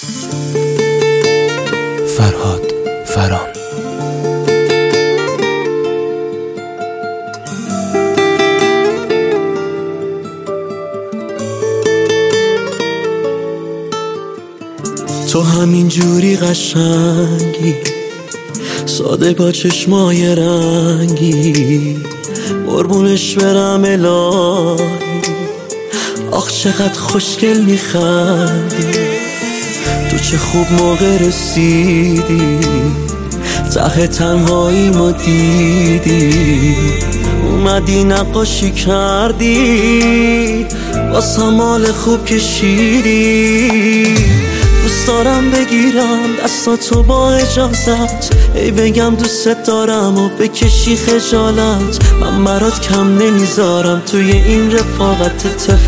فرهاد فران. تو همین جوری قشنگی، ساده با چشمای رنگی، قربونش برم الهی. آخ چقدر خوشگل میخندی، تو چه خوب موقع رسیدی، ته تنهایی ما دیدی، اومدی نقاشی کردی، واسه مال خوب کشیدی. دوست دارم بگیرم دستاتو با اجازت، ای بگم دوست دارم و بکشی خجالت. من برات کم نمیذارم توی این رفاقت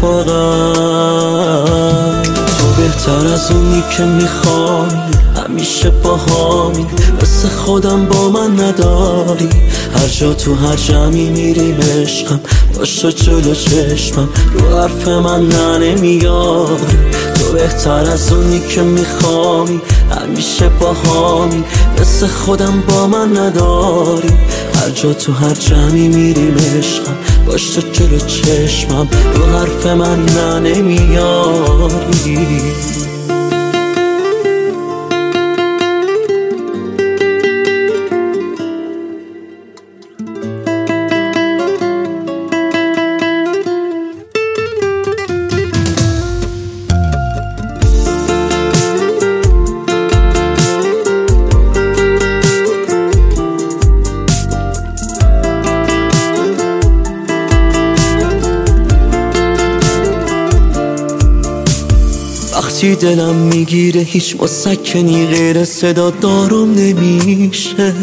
اتفاقا. تو بهتر از اونی که میخوای، همیشه باهامی، مثل خودم با من نداری. هر جا تو هر جمعی میریم عشقم، باش تو جلو چشمم، رو حرف من نمیاری. تو بهتر از اونی که میخوای، همیشه باهامی، مثل خودم با من نداری. هر جا تو هر جمعی میریم عشقم، باش تو جلو چشمم، رو حرف من نمیاری. وقتی دلم میگیره هیچ مسکنی غیر صدا دارم نمیشه.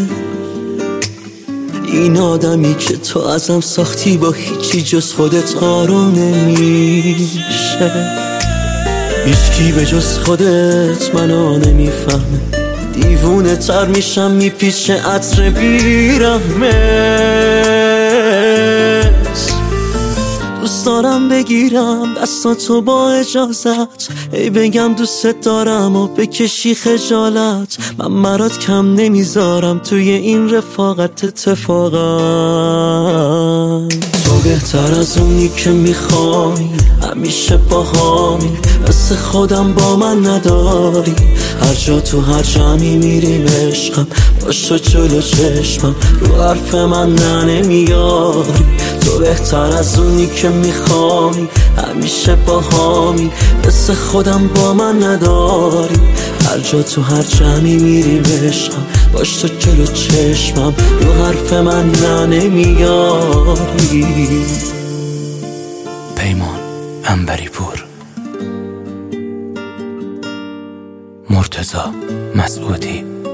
این آدمی که تو ازم ساختی با هیچی جز خودت آروم نمیشه. هیچکی به جز خودت منو نمیفهمه، دیوونه تر میشم میپیچه عطر بیرحمه. دوست دارم بگیرم دستاتو با اجازت، ای بگم دوست دارم و بکشی خجالت. من برات کم نمیذارم توی این رفاقت اتفاقا. تو بهتر از اونی که میخوای، همیشه باهامی، مثل خودم با من نداری. هر جا تو هر جمعی میریم عشقم، باش تو جلو چشمم، رو حرف من نمیاری. تو بهتر از اونی که میخوای، همیشه باهامی، مثل خودم با من نداری. هر جا تو هر جمعی میریم عشقم، باش تو جلو چشمم، رو حرف من نمیاری. پیمان عنبری پور. مرتضی مسعودی.